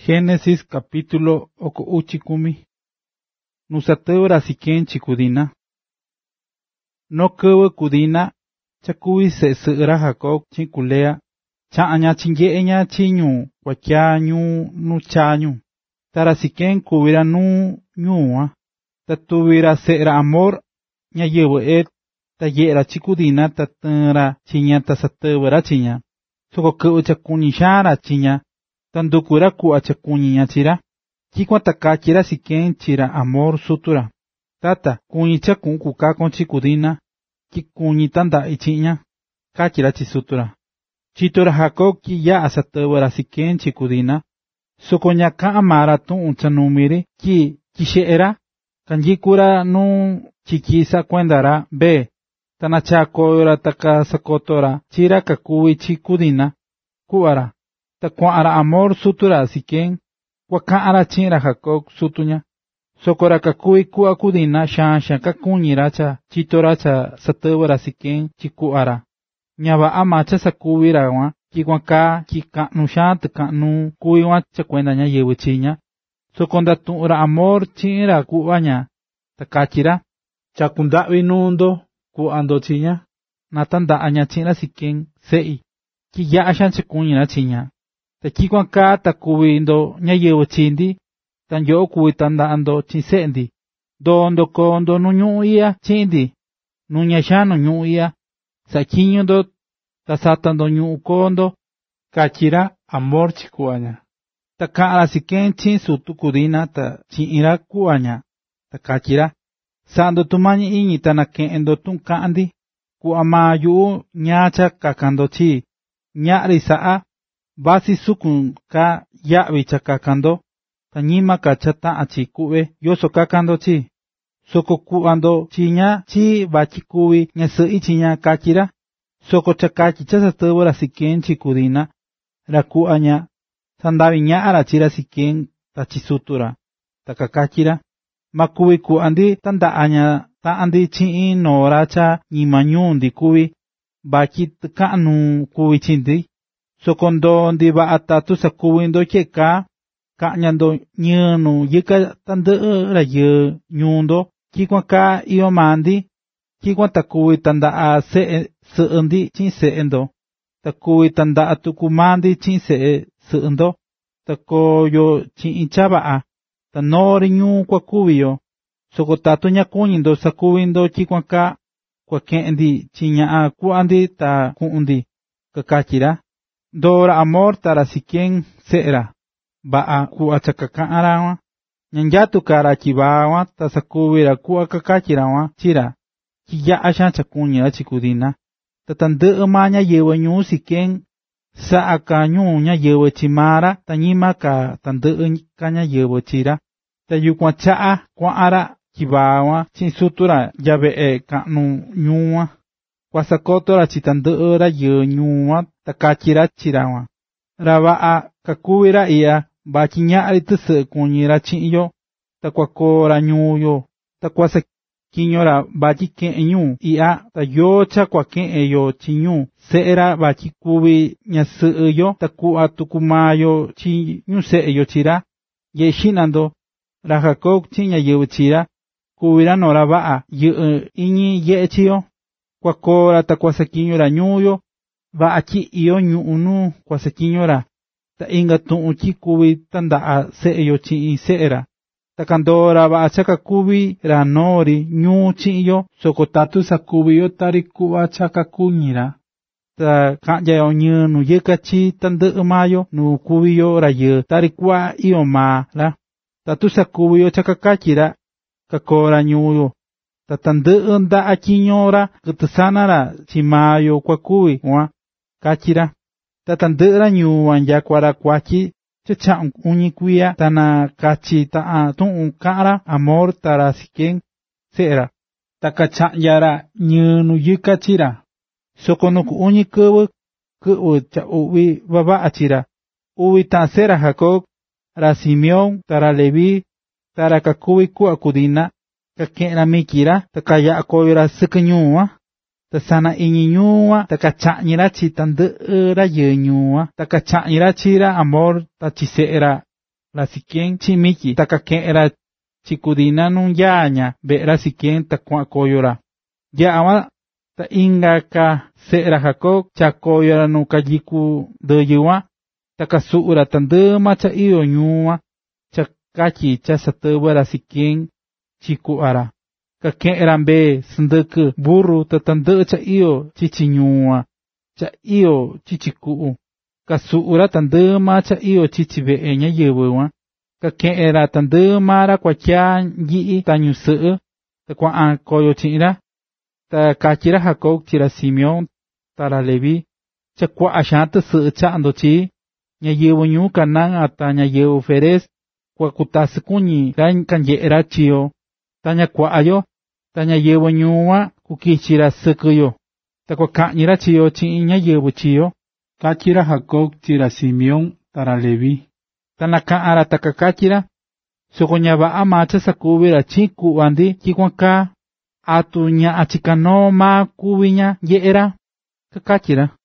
Génesis capítulo oko uchikumi. Nusatewra Siquén chikudina. No kewe kudina, chakuwi se seera Jacob chikulea, chaaña chinyeeña chinyu, wakia nu chanyu. Tara Siquén kubira nyua, tatubira seera amor, nya yewe tayera chikudina tatera chiña tasatewra chiña. Soko kewe chakunishara chiña. Tandukura ku achakuñiña chira, kikwa takachira Siquén chira amor sutura. Tata, kuñicha kuka con chikudina, kikuñi tanda ichiña, kachira chisutura. Chitura Jacob ki ya asatewara Siquén chikudina, sokoña ka amara tu unchanumiri ki kisheera, kanjikura nu chikisa kuendara be, tanachakoyora takasakotora chira kakuwi chikudina, kuara. Takuara amor sutura Siquén, wakaara chinra Jacob sutuña. Sokora kakui kuakudina shansha kakuñiracha chitoracha satewara Siquén chikuara. Nyaba amacha sakubirawa kiwaka kikanu tekanu kuiwa chakuendaña yewichiña. Sokonda tuura amor chinra kuaña. Takachira. Chakundawi nundo kuando chiña. Natanda aña chinra Siquén sei. Kiyashan chakuñira chiña. Takikwan ka takuwindo ñayewo chindi, tan yo kuwi tandando chinsendi, dondo kondo nuñuia chindi, nuñashano ñuia, sakiñondo tasatando ñu kondo, kachira amor chikuaña. Takara Siquén chin sutukudina ta chinira kuaña, takachira, sando tumañi iñi tanakendo tunkandi, kuamayu ñacha kakando chi, ñari saa, basi sukun ka yavi chakakando, tañima ka chata achikuwe yoso kakando chi. Soko kuando chiña chi bachikuwi ñasei chiña kachira. Soko chakachi chasatewara Siquén chikudina, rakuaña, sandavi ñaara chira Siquén tachisutura, takakachira. Makuwi kuandi tandaaña taandi chiin noracha ñimañundi kuwi, bachi tkanu kuwi chindi. Sokondo ndi baatatu sakuwindo cheka, kanyando nyenu yika tandera ye nyundo, kikwa ka iyo mandi, kikwa takuwi tanda seendi chin seendo, takuwi tanda tukumandi chin seendo, takoyo chin inchabaa, tanori nyu kwa kuwiyo, sokotatu nyakuñindo sakuwindo kikwa ka, kwa kendi chinya kuandi ta kuundi, kakachira. Dora amor tara Siquén seera, ba'a kuachakakarawa, nyanyatu kara kibawa, tasakubira kuakakachirawa, chira, kiya ashan chakuñira chikudina, tatande maña yewa nyu Siquén, saa ka ñuña yewa chimara, tañima ka tande kaña yewa chira, tayukwa chaa, kwaara kibawa, chinsutura, yabe kanu ñuwa. Kwasakotora chitandera ye nyuwa takachira chirawa. Rabaa kakuwira iya bachiñari tse kuñira chiyo, takwakora nyuyo, takwasa kiñora bachiken nyu iya tayocha kwaken yo chinyu, seera bachikuwi ñaseyo takua tukumayo chinyu seyo chira, yeshinando, Jacob chiña yewe chira, kuwira no rabaa ye iñi ye chiyo. Kwakora ta kwasakiñora ñuyo, va achi iyo ñuunu kwasakiñora, ta inga tu'uchi kuwi tanda seyo chi seera, ta kandora va achaka kuwi ranori ñu chiyo, sokotatu sakubiyo tari kuwa chaka kuñira, ta kanyayo ñunu yekachi tanda mayo nu kuwiyo raye tari kuwa iyo ma la, tatu sakubiyo chaka kachira, kakora ñuyo. Tatande nda achiñora kutusanara chimayo kwakuwi wa kachira. Tatandera nyuwan yakwara kwachi chacha uñikuya tana kachi taa tu'un kara amor tara Siquén seera. Takacha yara nyunu yikachira. Sokonuku uñikuwe cha uwi baba achira. Uwi ta sera Jacob, ra Simeón, tara Levi, tara kakuwi kuakudina. Kakena mikira, takaya akoyra sekenyua, tasana iñiñua, takachanyira chitandera yeñua, takachanyira chira amor tachiseera, ra Siquén chi Miki ta kake'en-ra chikudina nuu yaaña ve'e-ra Siquén ta kua'an koyo-ra. Ya'a ta inga ka se'e-ra Jacob chakoyo-ra nuu kayiku ndɨyɨ kuan, ta kasu'u-ra tandɨ'ɨ cha iyo ñuu kuan, cha katyi cha satɨvɨ-ra Siquén chi ku'va-ra, kake'en-ra mbee, sɨndɨkɨ, burru ta tandɨ'ɨ cha iyo chichi ñuu kuan, cha iyo chichi ku'u, kasu'u-ra tandɨ'ɨ cha iyo chichi ve'e ñáyɨvɨ kuan, kake'en-ra tandɨ'ɨ ra kuatyaa nyi'i ta ñusɨ'ɨ, ta kua'an koyo chi'in-ra. Ta katyi ra Jacob chi ra Simeón ta ra Leví, cha kua'a xaan tɨsɨ'ɨ cha'a ndo chii, ñáyɨvɨ ñuu Canaán ta ñáyɨvɨ Ferez, kua kutasɨ kuñi ra kanye'e ra chiyo, ta ña kua'a yo, ta ñáyɨvɨ ñuu kuan kukichi ra sɨkɨ yo, ta kua ka'ñi ra chiyo chi'in ñáyɨvɨ chiyo, katyi ra Jacob chi ra Simeón ta ra Leví. Ta naka'an ra ta kakatyi ra, soko ña va'a maa cha sakuvi ra chi'in ku'va ndi tyikuan kaa, atu ña'a chikanoo maa kuvi ña nye'e ra, kakatyi ra.